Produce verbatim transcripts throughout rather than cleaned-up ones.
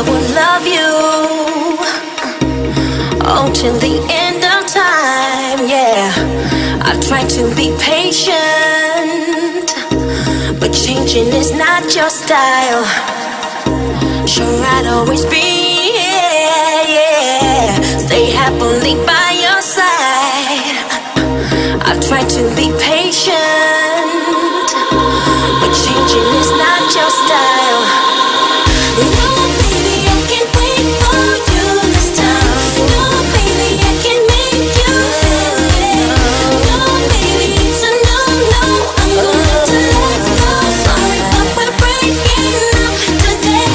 will love you, oh, till the end of time, yeah. I try to be patient, but changing is not your style. Sure, I'd always be here, yeah. Stay happily by your side. I try to be patient, but changing is not your style. No, baby, I can't wait for you this time. No, baby, I can make you happy. No, baby, it's a no, no. I'm gonna have to let go. Sorry, but we're breaking up today.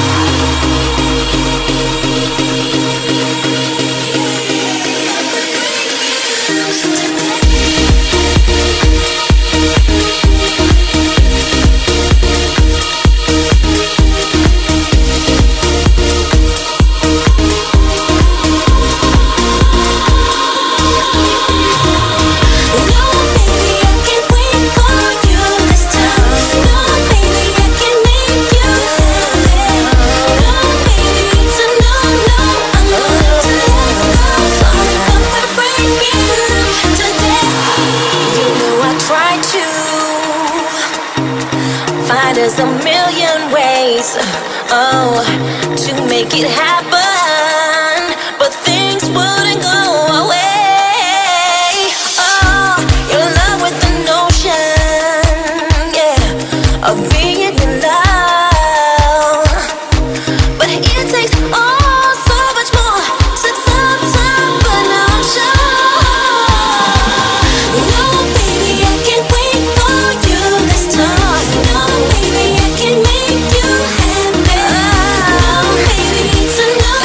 There's a million ways, oh, to make it happen, but things wouldn't go away. Oh, you're in love with the notion, yeah, of being in love, but it takes oh so much more to top top, but now I'm sure. No, baby, I can't wait for you this time. No, baby, I can make you happy. Oh, baby, it's a no.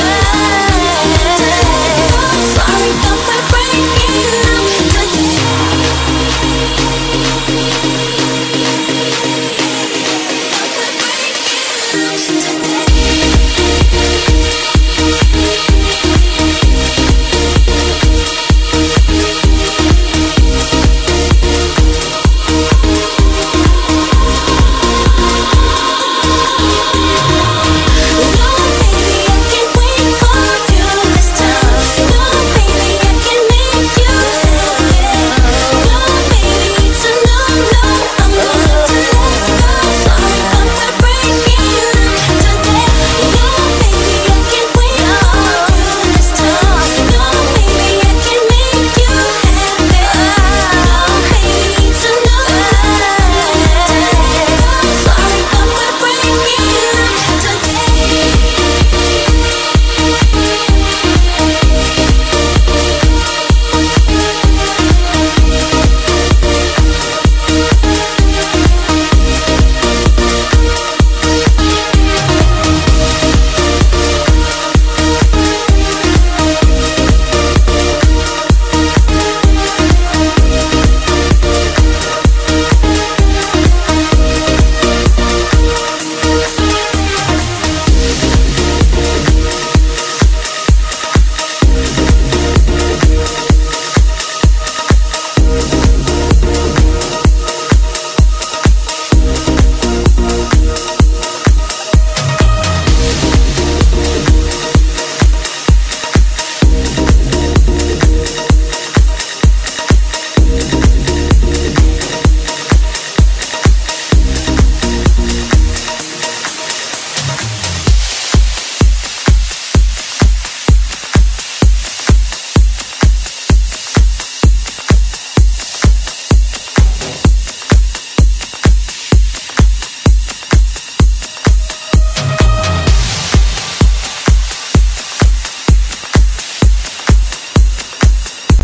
Sorry, but we're breaking up today.